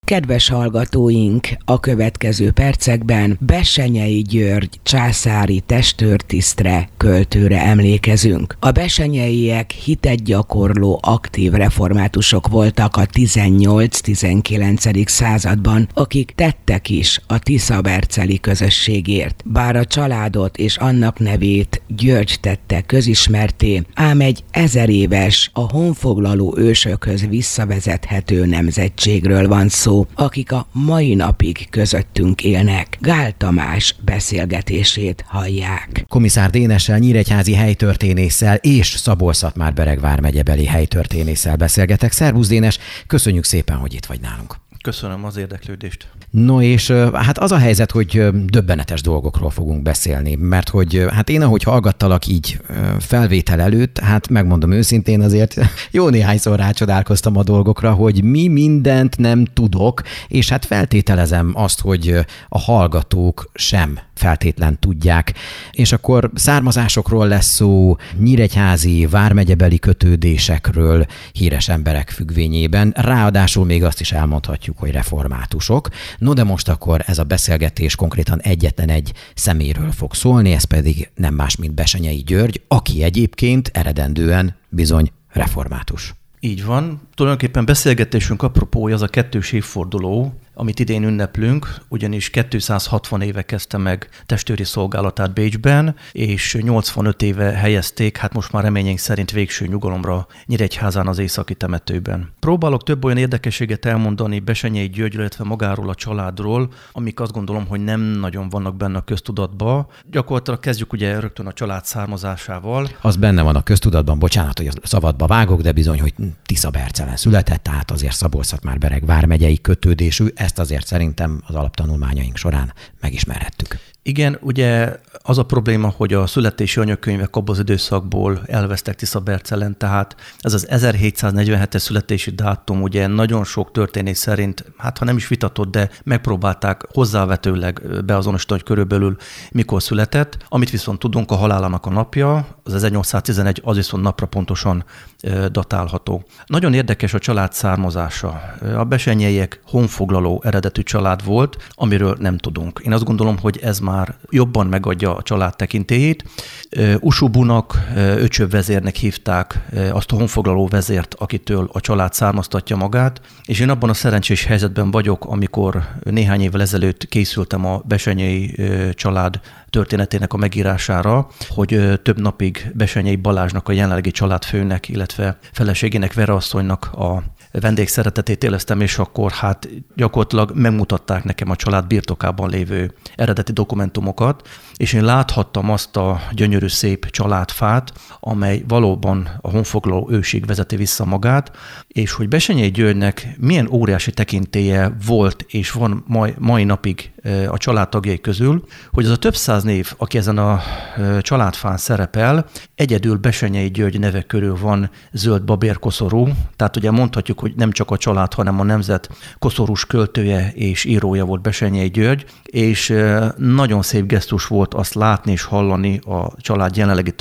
Kedves hallgatóink, a következő percekben Bessenyei György császári testőrtisztre, költőre emlékezünk. A bessenyeiek hitet gyakorló aktív reformátusok voltak a 18-19. Században, akik tettek is a tiszaberceli közösségért. Bár a családot és annak nevét György tette közismertté, ám egy 1000 éves, a honfoglaló ősökhöz visszavezethető nemzetségről van szó, akik a mai napig közöttünk élnek. Gál Tamás beszélgetését hallják. Komiszár Dénessel, nyíregyházi helytörténésszel és Szabolcs-Szatmár-Bereg vármegyebeli helytörténésszel beszélgetek. Szervusz Dénes, köszönjük szépen, hogy itt vagy nálunk. Köszönöm az érdeklődést. No és hát az a helyzet, hogy döbbenetes dolgokról fogunk beszélni, mert hogy hát én ahogy hallgattalak így felvétel előtt, hát megmondom őszintén azért jó néhányszor rácsodálkoztam a dolgokra, hogy mi mindent nem tudok, és hát feltételezem azt, hogy a hallgatók sem feltétlen tudják. És akkor származásokról lesz szó, nyíregyházi, vármegyebeli kötődésekről, híres emberek függvényében, ráadásul még azt is elmondhatjuk, hogy reformátusok. No de most akkor ez a beszélgetés konkrétan egyetlen egy személyről fog szólni, ez pedig nem más, mint Bessenyei György, aki egyébként eredendően bizony református. Így van. Tulajdonképpen beszélgetésünk apropója az a 2. évforduló, amit idén ünneplünk, ugyanis 260 éve kezdte meg testőri szolgálatát Bécsben, és 85 éve helyezték, hát most már reményeink szerint végső nyugalomra Nyíregyházán az északi temetőben. Próbálok több olyan érdekességet elmondani Bessenyei Györgyről, illetve magáról a családról, amik azt gondolom, hogy nem nagyon vannak benne a köztudatban. Gyakorlatilag kezdjük ugye rögtön a család származásával. Az benne van a köztudatban, bocsánat, hogy szabadba vágok, de bizony, hogy Tiszabercelen született, tehát azért Szabolcs-Szatmár-Bereg vármegyei kötődésű, ezt azért szerintem az alaptanulmányaink során megismerhettük. Igen, ugye az a probléma, hogy a születési anyakönyvek abban az időszakból elvesztek Tiszabercelen, tehát ez az 1747-es születési dátum ugye nagyon sok történés szerint, hát ha nem is vitatott, de megpróbálták hozzávetőleg beazonosítani, hogy körülbelül mikor született. Amit viszont tudunk, a halálának a napja, az 1811, az viszont napra pontosan datálható. Nagyon érdekes a család származása. A bessenyeiek honfoglaló eredetű család volt, amiről nem tudunk. Én azt gondolom, hogy ez már jobban megadja a család tekintélyét. Usubunak, öcsöbvezérnek hívták azt a honfoglaló vezért, akitől a család származtatja magát, és én abban a szerencsés helyzetben vagyok, amikor néhány évvel ezelőtt készültem a Bessenyei család történetének a megírására, hogy több napig Bessenyei Balázsnak, a jelenlegi családfőnek, illetve feleségének, Vera asszonynak a vendégszeretetét éleztem, és akkor hát gyakorlatilag megmutatták nekem a család birtokában lévő eredeti dokumentumokat, és én láthattam azt a gyönyörű szép családfát, amely valóban a honfoglaló ősig vezeti vissza magát, és hogy Bessenyei Györgynek milyen óriási tekintélye volt, és van mai napig a családtagjai közül, hogy az a több száz név, aki ezen a családfán szerepel, egyedül Bessenyei György neve körül van zöld babérkoszorú, tehát ugye mondhatjuk, hogy nem csak a család, hanem a nemzet koszorús költője és írója volt Bessenyei György, és nagyon szép gesztus volt azt látni és hallani a család jelenlegi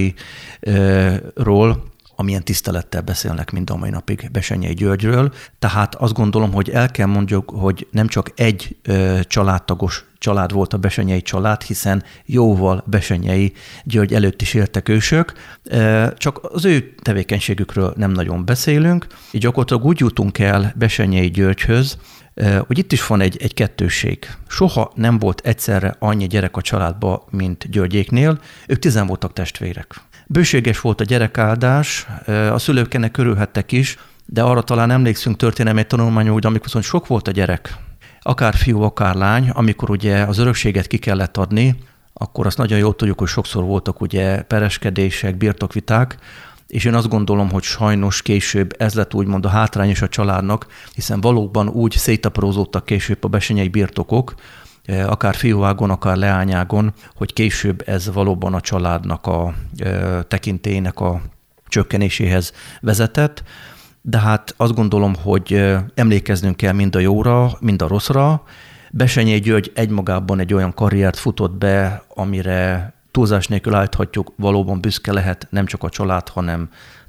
tagjairól, amilyen tisztelettel beszélnek mind a mai napig Bessenyei Györgyről. Tehát azt gondolom, hogy el kell mondjuk, hogy nem csak egy családtagos család volt a Bessenyei család, hiszen jóval Bessenyei György előtt is éltek ősök, csak az ő tevékenységükről nem nagyon beszélünk, így gyakorlatilag úgy jutunk el Bessenyei Györgyhöz, hogy itt is van egy kettősség. Soha nem volt egyszerre annyi gyerek a családban, mint Györgyéknél, ők 10 voltak testvérek. Bőséges volt a gyerekáldás, a szülők ennek örülhettek is, de arra talán emlékszünk történelmi tanulmányú, hogy amikor viszont sok volt a gyerek, akár fiú, akár lány, amikor ugye az örökséget ki kellett adni, akkor azt nagyon jól tudjuk, hogy sokszor voltak ugye pereskedések, birtokviták, és én azt gondolom, hogy sajnos később ez lett úgymond a hátrány is a családnak, hiszen valóban úgy szétaprózódtak később a bessenyei birtokok, akár fiúágon, akár leányágon, hogy később ez valóban a családnak a tekintélyének a csökkenéséhez vezetett. De hát azt gondolom, hogy emlékeznünk kell mind a jóra, mind a rosszra. Bessenyei György egymagában egy olyan karriert futott be, amire túlzás nélkül állíthatjuk, valóban büszke lehet nem csak a család, hanem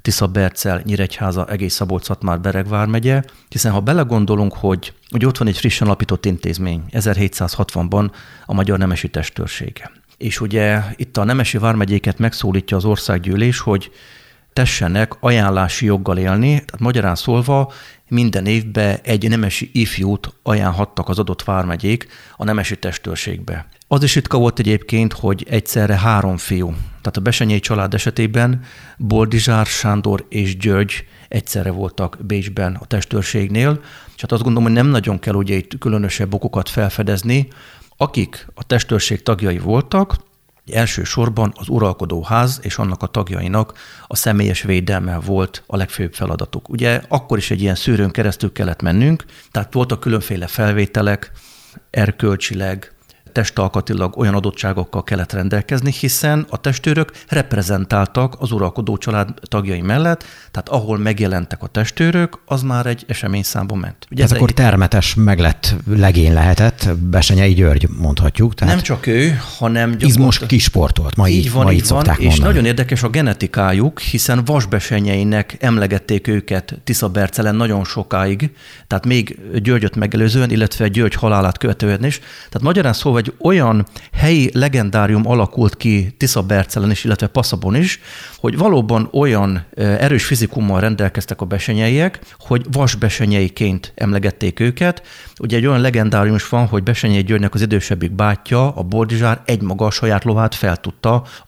Tiszabercel, Nyíregyháza, egész Szabolcs-Szatmár-Bereg vármegye, hiszen ha belegondolunk, hogy ott van egy frissen alapított intézmény, 1760-ban a Magyar Nemesi Testőrség. És ugye itt a nemesi vármegyéket megszólítja az országgyűlés, hogy tessenek ajánlási joggal élni, tehát magyarán szólva minden évben egy nemesi ifjút ajánlhattak az adott vármegyék a nemesi testőrségbe. Az is ritka volt egyébként, hogy egyszerre 3 fiú. Tehát a Bessenyei család esetében Boldizsár, Sándor és György egyszerre voltak Bécsben a testőrségnél, és hát azt gondolom, hogy nem nagyon kell ugye itt különösebb okokat felfedezni. Akik a testőrség tagjai voltak, elsősorban az uralkodóház és annak a tagjainak a személyes védelme volt a legfőbb feladatuk. Ugye akkor is egy ilyen szűrőn keresztül kellett mennünk, tehát voltak különféle felvételek, erkölcsileg, testalkatilag olyan adottságokkal kellett rendelkezni, hiszen a testőrök reprezentáltak az uralkodó család tagjai mellett, tehát ahol megjelentek a testőrök, az már egy eseményszámba ment. Ugye ez akkor termetes meglett legény lehetett, Bessenyei György mondhatjuk. Tehát nem csak ő, hanem izmos kisportolt, ma így szokták és mondani. nagyon érdekes a genetikájuk, hiszen Vasbessenyeinek emlegették őket Tiszabercelen nagyon sokáig, tehát még Györgyöt megelőzően, illetve György halálát követően is. Tehát magyarán szóval egy olyan helyi legendárium alakult ki Tiszabercelen is, illetve Passabon is, hogy valóban olyan erős fizikummal rendelkeztek a bessenyeiek, hogy vasbessenyeiként emlegették őket. Ugye egy olyan legendárium is van, hogy Bessenyei Györgynek az idősebbik bátyja, a Boldizsár egymaga a saját lovát fel tudta a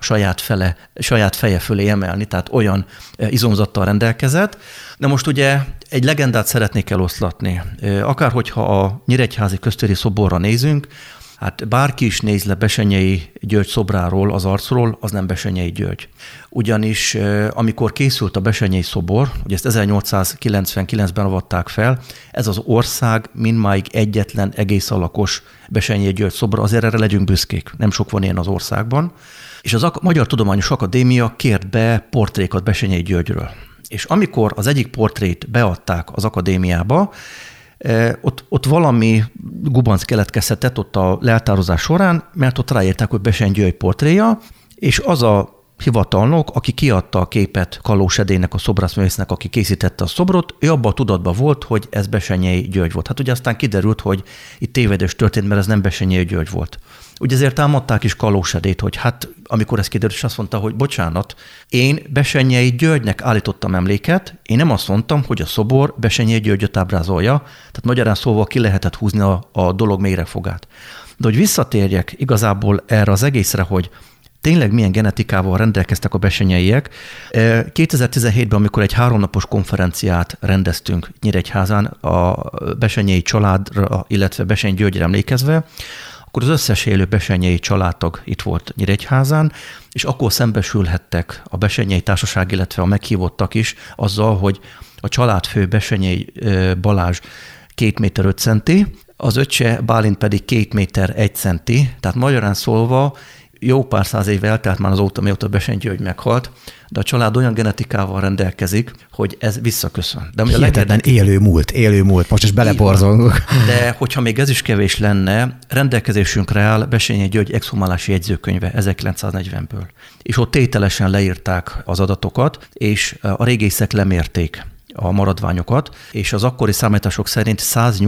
saját feje fölé emelni, tehát olyan izomzattal rendelkezett. De most ugye egy legendát szeretnék eloszlatni. Akár hogyha a nyíregyházi köztéri szoborra nézünk, hát bárki is néz le Bessenyei György szobráról, az arcról, az nem Bessenyei György. Ugyanis amikor készült a Bessenyei szobor, ugye ezt 1899-ben avatták fel, ez az ország mindmáig egyetlen egész alakos Bessenyei György szobra, azért erre legyünk büszkék, nem sok van ilyen az országban. És az Magyar Tudományos Akadémia kért be portrékat Bessenyei Györgyről. És amikor az egyik portrét beadták az akadémiába, ott valami gubanc keletkezhetett ott a leltározás során, mert ott ráírták, hogy Bessenyei György portréja, és az a hivatalnok, aki kiadta a képet Kallós Edének, a szobrászművésznek, aki készítette a szobrot, ő abban a tudatban volt, hogy ez Bessenyei György volt. Hát ugye aztán kiderült, hogy itt tévedés történt, mert ez nem Bessenyei György volt. Ugye ezért támadták is Kallós Edét, hogy hát amikor ez kiderült, és azt mondta, hogy bocsánat, én Bessenyei Györgynek állítottam emléket, én nem azt mondtam, hogy a szobor Bessenyei Györgyöt ábrázolja, tehát magyarán szólva ki lehetett húzni a dolog mélyregfogát. De hogy visszatérjek igazából erre az egészre, hogy tényleg milyen genetikával rendelkeztek a bessenyeiek. 2017-ben, amikor egy 3 napos konferenciát rendeztünk Nyíregyházán a bessenyei családra, illetve Bessenyei Györgyre emlékezve, akkor az összes élő bessenyei családtag itt volt Nyíregyházán, és akkor szembesülhettek a Bessenyei Társaság, illetve a meghívottak is azzal, hogy a családfő Bessenyei Balázs 2 méter 5 centi, az öccse Bálint pedig 2 méter 1 centi, tehát magyarán szólva jó pár száz év eltelt már azóta, mióta Bessenyei György meghalt, de a család olyan genetikával rendelkezik, hogy ez visszaköszön. De hihetetlen élő múlt, most is beleporzolunk. De hogyha még ez is kevés lenne, rendelkezésünkre áll Bessenyei György exhumálási jegyzőkönyve 1940-ből. És ott tételesen leírták az adatokat, és a régészek lemérték a maradványokat, és az akkori számítások szerint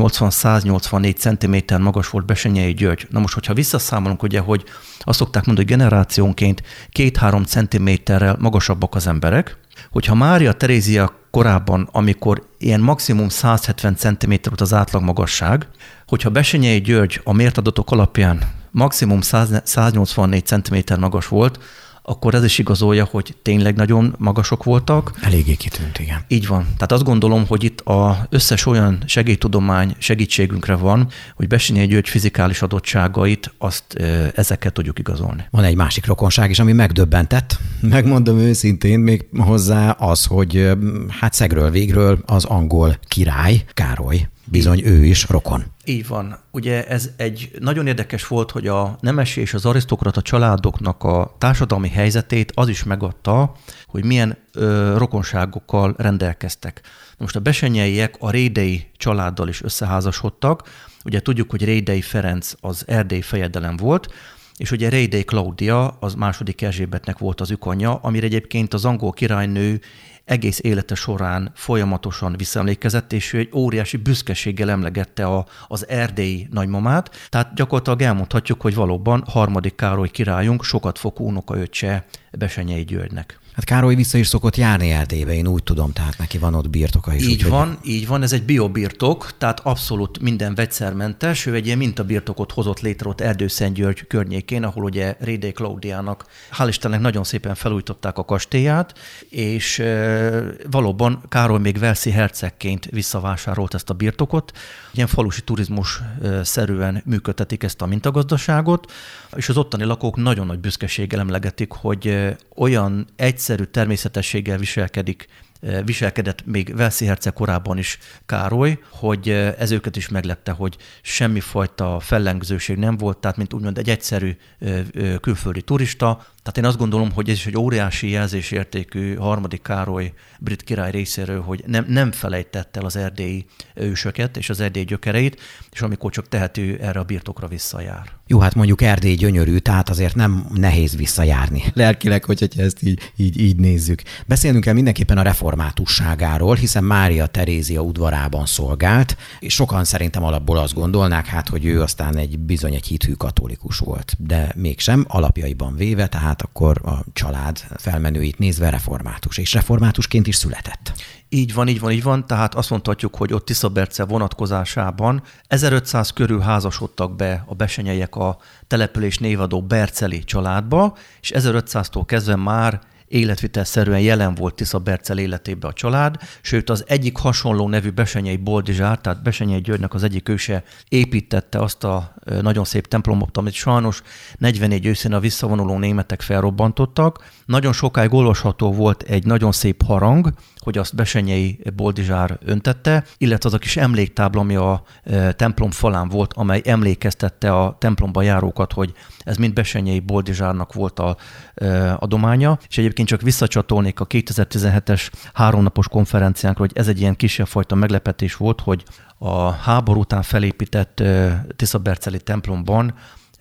180-184 cm magas volt Bessenyei György. Na most, hogyha visszaszámolunk, ugye, hogy azt szokták mondani, hogy generációnként 2-3 centiméterrel magasabbak az emberek, hogyha Mária Terézia korábban, amikor ilyen maximum 170 cm volt az átlag magasság, hogyha Bessenyei György a mért adatok alapján maximum 184 cm magas volt, akkor ez is igazolja, hogy tényleg nagyon magasok voltak. Eléggé kitűnt, igen. Így van. Tehát azt gondolom, hogy itt az összes olyan segélytudomány segítségünkre van, hogy Bessenyei György fizikális adottságait, ezeket tudjuk igazolni. Van egy másik rokonság is, ami megdöbbentett. Megmondom őszintén még hozzá az, hogy hát szegről végről az angol király, Károly, bizony ő is rokon. Így van. Ugye ez egy nagyon érdekes volt, hogy a nemesi és az arisztokrata családoknak a társadalmi helyzetét az is megadta, hogy milyen rokonságokkal rendelkeztek. Most a bessenyeiek a Rédei családdal is összeházasodtak. Ugye tudjuk, hogy Rédei Ferenc az erdélyi fejedelem volt, és ugye Rédei Klaudia az második Erzsébetnek volt az ükanyja, amire egyébként az angol királynő egész élete során folyamatosan visszaemlékezett, és ő egy óriási büszkeséggel emlegette az erdélyi nagymamát. Tehát gyakorlatilag elmondhatjuk, hogy valóban harmadik Károly királyunk sokatfokú unokaöccse Bessenyei Györgynek. Hát Károly vissza is szokott járni Erdélybe, én úgy tudom, tehát neki van ott birtoka is. Így van, ez egy biobirtok, tehát abszolút minden vegyszermentes. Ő egy ilyen mintabirtokot hozott létre ott Erdőszentgyörgy környékén, ahol ugye Rédei Klaudiának, hál' Istennek nagyon szépen felújították a kastélyát, és valóban Károly még walesi hercegként visszavásárolt ezt a birtokot. Ilyen falusi turizmus szerűen működtetik ezt a mintagazdaságot, és az ottani lakók nagyon nagy büszkeséggel emlegetik, hogy olyan egyszerű természetességgel viselkedett még walesi herceg korában is Károly, hogy ez őket is meglepte, hogy semmifajta fellengzőség nem volt, tehát mint úgymond egy egyszerű külföldi turista. Tehát én azt gondolom, hogy ez is egy óriási jelzésértékű harmadik Károly brit király részéről, hogy nem felejtett el az erdélyi ősöket és az erdélyi gyökereit, és amikor csak tehető, erre a birtokra visszajár. Jó, hát mondjuk Erdély gyönyörű, tehát azért nem nehéz visszajárni. Lelkileg, hogyha ezt így nézzük. Beszélnünk kell mindenképpen a reformátusságáról, hiszen Mária Terézia udvarában szolgált, és sokan szerintem alapból azt gondolnák, hát, hogy ő aztán bizony egy hithű katolikus volt, de mégsem, alapjaiban véve, tehát akkor a család felmenőit nézve református, és reformátusként is született. Így van. Tehát azt mondhatjuk, hogy ott Tiszaberce vonatkozásában 1500 körül házasodtak be a bessenyeiek a település névadó Berceli családba, és 1500-tól kezdve már életvitelszerűen jelen volt Tiszabercel életében a család, sőt az egyik hasonló nevű Bessenyei Boldizsár, tehát Bessenyei Györgynek az egyik őse építette azt a nagyon szép templomot, amit sajnos 44 őszén a visszavonuló németek felrobbantottak. Nagyon sokáig olvasható volt egy nagyon szép harang, hogy azt Bessenyei Boldizsár öntette, illetve az a kis emléktábla, ami a templom falán volt, amely emlékeztette a templomba járókat, hogy ez mind Bessenyei Boldizsárnak volt a adománya, és egyébként csak visszacsatolnék a 2017-es 3 napos konferenciánkra, hogy ez egy ilyen kisebb fajta meglepetés volt, hogy a háború után felépített tiszaberceli templomban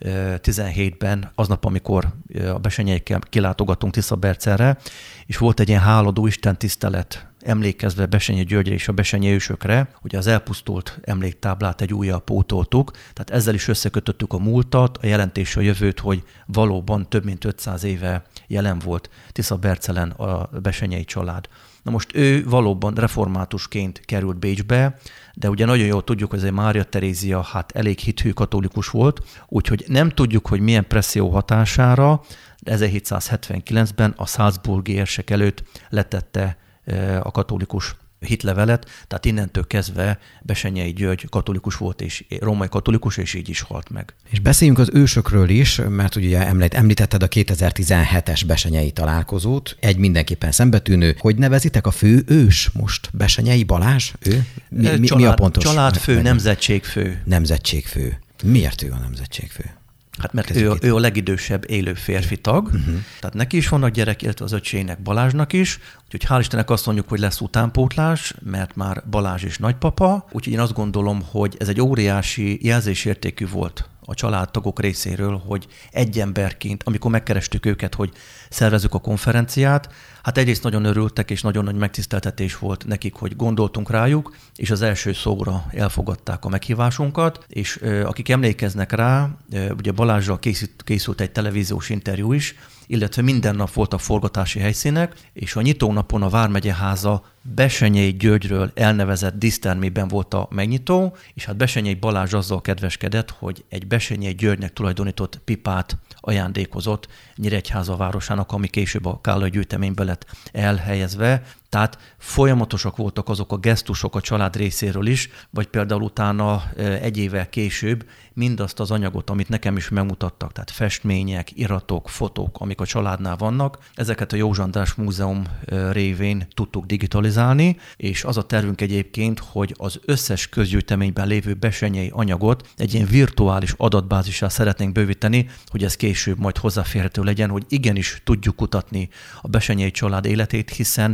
17-ben, aznap, amikor a bessenyeikkel kilátogatunk Tiszabercelre, és volt egy ilyen háladó istentisztelet emlékezve Bessenyei Györgyre és a bessenyei ősökre, hogy az elpusztult emléktáblát egy újjal pótoltuk, tehát ezzel is összekötöttük a múltat, a jelentés a jövőt, hogy valóban több mint 500 éve jelen volt Tiszabercelen a bessenyei család. Na most ő valóban reformátusként került Bécsbe, de ugye nagyon jól tudjuk, hogy ez Mária Terézia elég hithű katolikus volt, úgyhogy nem tudjuk, hogy milyen presszió hatására, de 1779-ben a salzburgi érsek előtt letette a katolikus hitlevelet, tehát innentől kezdve Bessenyei György katolikus volt, és római katolikus, és így is halt meg. És beszéljünk az ősökről is, mert ugye említetted a 2017-es bessenyei találkozót, egy mindenképpen szembetűnő. Hogy nevezitek a fő ős most? Bessenyei Balázs? Ő? Mi a pontos? Családfő, nemzetségfő. Nemzetségfő. Miért ő a nemzetségfő? Hát mert ő a legidősebb élő férfi tag, tehát neki is vannak gyerek, illetve az öcsének, Balázsnak is, úgyhogy hál' Istennek azt mondjuk, hogy lesz utánpótlás, mert már Balázs is nagypapa, úgyhogy én azt gondolom, hogy ez egy óriási jelzésértékű volt a családtagok részéről, hogy egy emberként, amikor megkerestük őket, hogy szervezzük a konferenciát, hát egyrészt nagyon örültek, és nagyon nagy megtiszteltetés volt nekik, hogy gondoltunk rájuk, és az első szóra elfogadták a meghívásunkat, és akik emlékeznek rá, ugye Balázsral készült egy televíziós interjú is, illetve minden nap voltak forgatási helyszínek, és a nyitónapon a Vármegyeháza Bessenyei Györgyről elnevezett dísztermében volt a megnyitó, és hát Bessenyei Balázs azzal kedveskedett, hogy egy Bessenyei Györgynek tulajdonított pipát ajándékozott Nyíregyháza városának, ami később a Kállai gyűjteménybe lett elhelyezve. Tehát folyamatosak voltak azok a gesztusok a család részéről is, vagy például utána egy évvel később mindazt az anyagot, amit nekem is megmutattak, tehát festmények, iratok, fotók, amik a családnál vannak, ezeket a József András Múzeum révén tudtuk digitalizálni, és az a tervünk egyébként, hogy az összes közgyűjteményben lévő bessenyei anyagot egy ilyen virtuális adatbázissal szeretnénk bővíteni, hogy ez később majd hozzáférhető legyen, hogy igenis tudjuk kutatni a bessenyei család életét, hiszen pont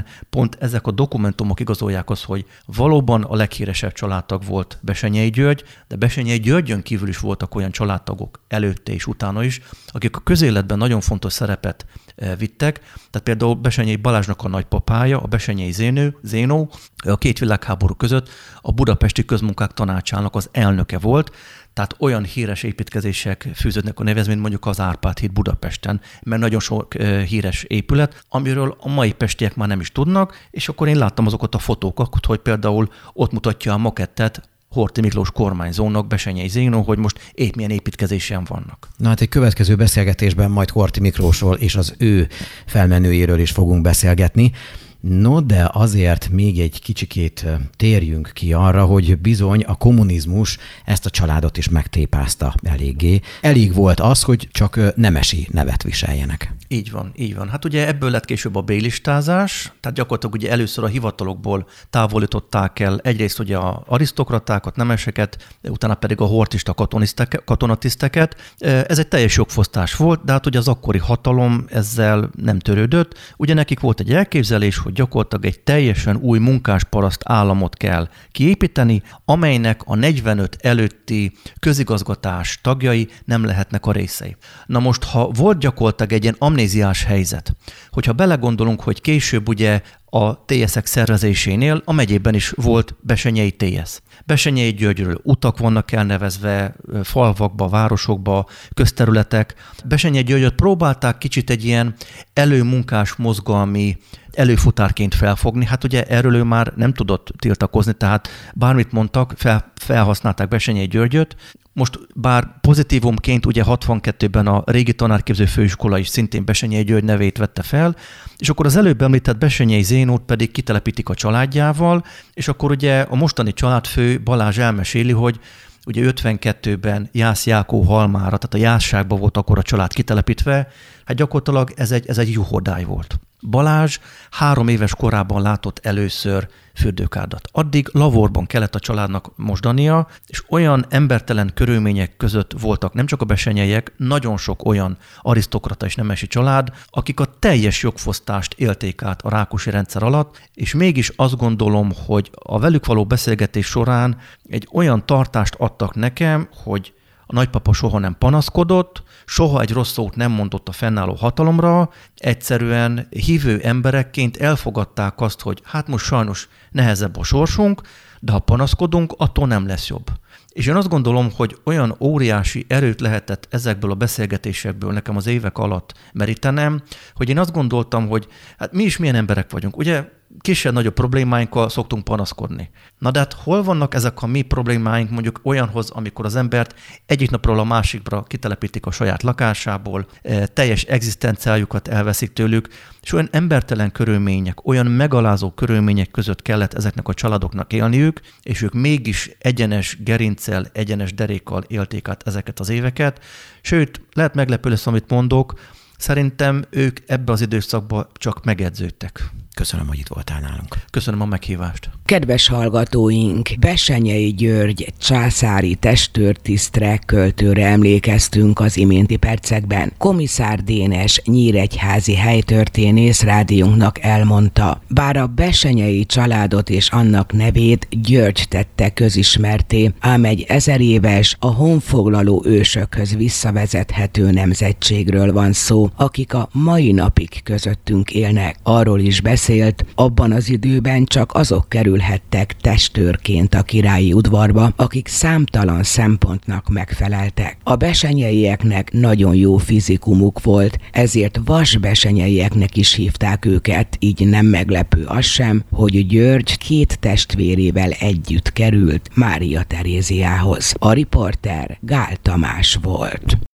pont ezek a dokumentumok igazolják azt, hogy valóban a leghíresebb családtag volt Bessenyei György, de Bessenyei Györgyön kívül is voltak olyan családtagok előtte és utána is, akik a közéletben nagyon fontos szerepet vittek. Tehát például Bessenyei Balázsnak a nagypapája, a Bessenyei Zénó, a két világháború között a Budapesti Közmunkák Tanácsának az elnöke volt, tehát olyan híres építkezések fűződnek a nevezhez, mint mondjuk az Árpád-híd Budapesten, mert nagyon sok híres épület, amiről a mai pestiek már nem is tudnak, és akkor én láttam azokat a fotókat, hogy például ott mutatja a makettet Horthy Miklós kormányzónak, Bessenyei Zénó, hogy most épp milyen építkezésen vannak. Na hát egy következő beszélgetésben majd Horthy Miklósról és az ő felmenőjéről is fogunk beszélgetni. No, de azért még egy kicsikét térjünk ki arra, hogy bizony a kommunizmus ezt a családot is megtépázta eléggé. Elég volt az, hogy csak nemesi nevet viseljenek. Így van, így van. Hát ugye ebből lett később a B-listázás, tehát gyakorlatilag ugye először a hivatalokból távolították el egyrészt ugye a arisztokratákat, nemeseket, utána pedig a hortista katonatiszteket. Ez egy teljes jogfosztás volt, de hát ugye az akkori hatalom ezzel nem törődött. Ugye nekik volt egy elképzelés, hogy gyakorlatilag egy teljesen új munkásparaszt államot kell kiépíteni, amelynek a 45 előtti közigazgatás tagjai nem lehetnek a részei. Na most, ha volt gyakorlatilag egy ilyen amnéziás helyzet, hogyha belegondolunk, hogy később ugye a TSZ-ek szervezésénél a megyében is volt Bessenyei TSZ. Bessenyei Györgyről utak vannak elnevezve, falvakba, városokba, közterületek. Bessenyei Györgyöt próbálták kicsit egy ilyen előmunkás mozgalmi előfutárként felfogni. Hát ugye erről ő már nem tudott tiltakozni, tehát bármit mondtak, felhasználták Bessenyei Györgyöt. Most bár pozitívumként ugye 62-ben a régi tanárképző főiskola is szintén Bessenyei György nevét vette fel, és akkor az előbb említett Bessenyei Zénót pedig kitelepítik a családjával, és akkor ugye a mostani családfő Balázs elmeséli, hogy ugye 52-ben Jász Jákó halmára, tehát a Jászságban volt akkor a család kitelepítve, hát gyakorlatilag ez egy juhodály volt. Balázs 3 éves korában látott először fürdőkádat. Addig lavorban kellett a családnak mosdania, és olyan embertelen körülmények között voltak nem csak a bessenyeiek, nagyon sok olyan arisztokrata és nemesi család, akik a teljes jogfosztást élték át a Rákosi rendszer alatt, és mégis azt gondolom, hogy a velük való beszélgetés során egy olyan tartást adtak nekem, hogy a nagypapa soha nem panaszkodott, soha egy rossz szót nem mondott a fennálló hatalomra, egyszerűen hívő emberekként elfogadták azt, hogy hát most sajnos nehezebb a sorsunk, de ha panaszkodunk, attól nem lesz jobb. És én azt gondolom, hogy olyan óriási erőt lehetett ezekből a beszélgetésekből nekem az évek alatt merítenem, hogy én azt gondoltam, hogy hát mi is milyen emberek vagyunk. Ugye kisebb-nagyobb problémáinkkal szoktunk panaszkodni. Na de hát hol vannak ezek a mi problémáink mondjuk olyanhoz, amikor az embert egyik napról a másikra kitelepítik a saját lakásából, teljes egzisztenciájukat elveszik tőlük, és olyan embertelen körülmények, olyan megalázó körülmények között kellett ezeknek a családoknak élniük, és ők mégis egyenes gerinccel, egyenes derékkal élték át ezeket az éveket. Sőt, lehet meglepő lesz, amit mondok, szerintem ők ebbe az időszakban csak megedződtek. Köszönöm, hogy itt voltál nálunk. Köszönöm a meghívást. Kedves hallgatóink, Bessenyei György császári testőrtisztre, költőre emlékeztünk az iménti percekben. Komiszár Dénes nyíregyházi helytörténész rádiónknak elmondta, bár a bessenyei családot és annak nevét György tette közismerté, ám egy 1000 éves, a honfoglaló ősökhöz visszavezethető nemzetségről van szó, akik a mai napig közöttünk élnek. Arról is beszélt, abban az időben csak azok kerülhettek testőrként a királyi udvarba, akik számtalan szempontnak megfeleltek. A bessenyeieknek nagyon jó fizikumuk volt, ezért vasbessenyeieknek is hívták őket, így nem meglepő az sem, hogy György 2 testvérével együtt került Mária Teréziához. A riporter Gál Tamás volt.